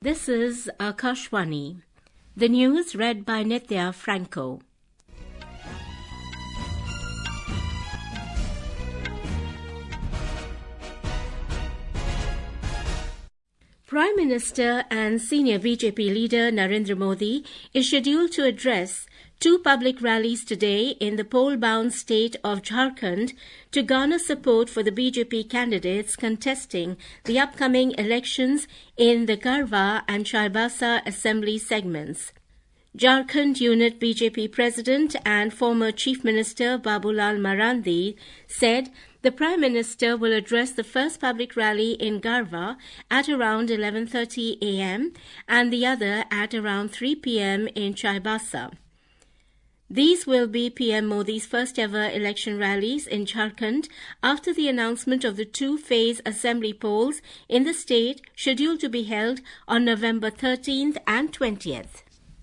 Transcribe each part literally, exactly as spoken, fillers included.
This is Akashwani. The news read by Nithya Franco. Prime Minister and senior B J P leader Narendra Modi is scheduled to address two public rallies today in the poll-bound state of Jharkhand to garner support for the B J P candidates contesting the upcoming elections in the Garhwa and Chaibasa assembly segments. Jharkhand Unit B J P President and former Chief Minister Babulal Marandi said the Prime Minister will address the first public rally in Garhwa at around eleven thirty a m and the other at around three p m in Chaibasa. These will be P M Modi's first-ever election rallies in Jharkhand after the announcement of the two-phase assembly polls in the state scheduled to be held on November thirteenth and twentieth.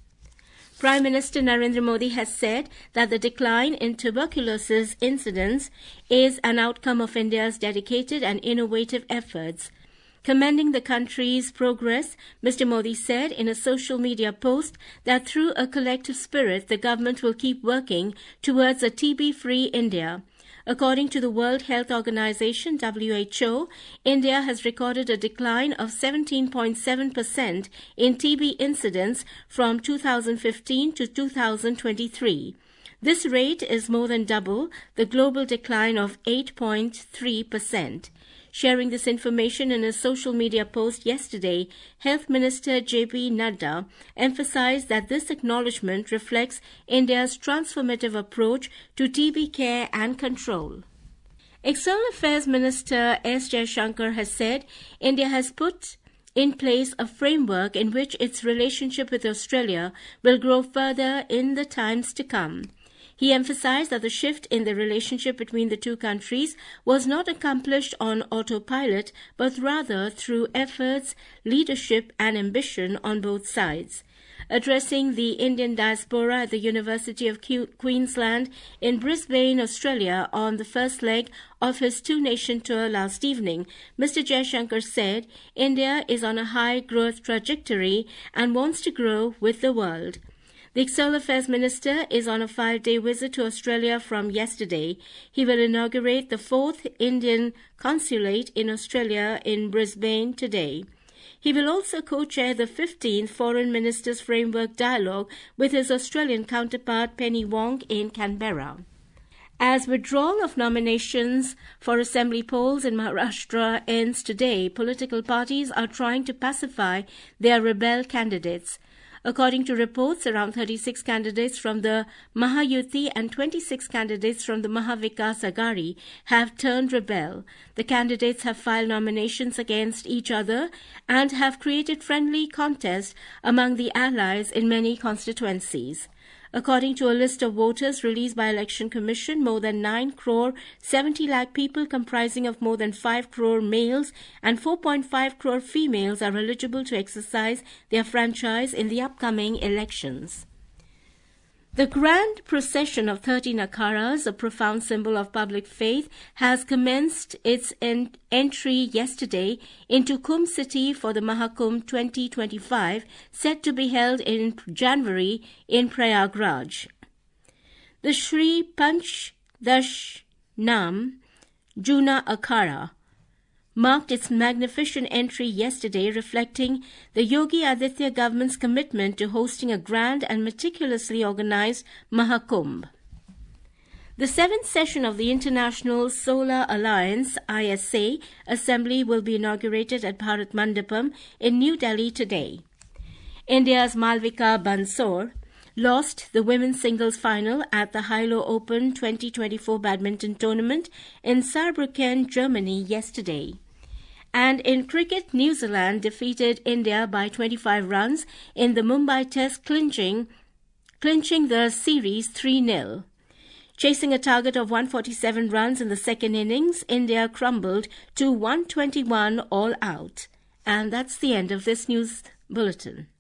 Prime Minister Narendra Modi has said that the decline in tuberculosis incidence is an outcome of India's dedicated and innovative efforts. Commending the country's progress, Mister Modi said in a social media post that through a collective spirit, the government will keep working towards a T B-free India. According to the World Health Organization, W H O, India has recorded a decline of seventeen point seven percent in T B incidence from two thousand fifteen to two thousand twenty-three. This rate is more than double the global decline of eight point three percent. Sharing this information in a social media post yesterday, Health Minister J P Nadda emphasized that this acknowledgement reflects India's transformative approach to T B care and control. External Affairs Minister S. Jaishankar has said India has put in place a framework in which its relationship with Australia will grow further in the times to come. He emphasized that the shift in the relationship between the two countries was not accomplished on autopilot, but rather through efforts, leadership, and ambition on both sides. Addressing the Indian diaspora at the University of Queensland in Brisbane, Australia, on the first leg of his two-nation tour last evening, Mister Jaishankar said India is on a high growth trajectory and wants to grow with the world. The External Affairs Minister is on a five-day visit to Australia from yesterday. He will inaugurate the fourth Indian consulate in Australia in Brisbane today. He will also co-chair the fifteenth Foreign Ministers Framework Dialogue with his Australian counterpart Penny Wong in Canberra. As withdrawal of nominations for assembly polls in Maharashtra ends today, political parties are trying to pacify their rebel candidates. According to reports, around thirty-six candidates from the Mahayuti and twenty-six candidates from the Mahavikas Aghadi have turned rebel. The candidates have filed nominations against each other and have created friendly contests among the allies in many constituencies. According to a list of voters released by Election Commission, more than nine crore seventy lakh people comprising of more than five crore males and four point five crore females are eligible to exercise their franchise in the upcoming elections. The grand procession of thirteen akharas, a profound symbol of public faith, has commenced its en- entry yesterday into Kumbh city for the Mahakumbh twenty twenty-five, set to be held in January in Prayagraj. The Shri Panch Dash Nam Juna Akhara marked its magnificent entry yesterday, reflecting the Yogi Aditya government's commitment to hosting a grand and meticulously organized Mahakumbh. The seventh session of the International Solar Alliance I S A Assembly will be inaugurated at Bharat Mandapam in New Delhi today. India's Malvika Bansor lost the women's singles final at the Hilo Open twenty twenty-four badminton tournament in Saarbrücken, Germany yesterday. And in cricket, New Zealand defeated India by twenty-five runs in the Mumbai Test, clinching, clinching the series three nil. Chasing a target of one hundred forty-seven runs in the second innings, India crumbled to one hundred twenty-one all out. And that's the end of this news bulletin.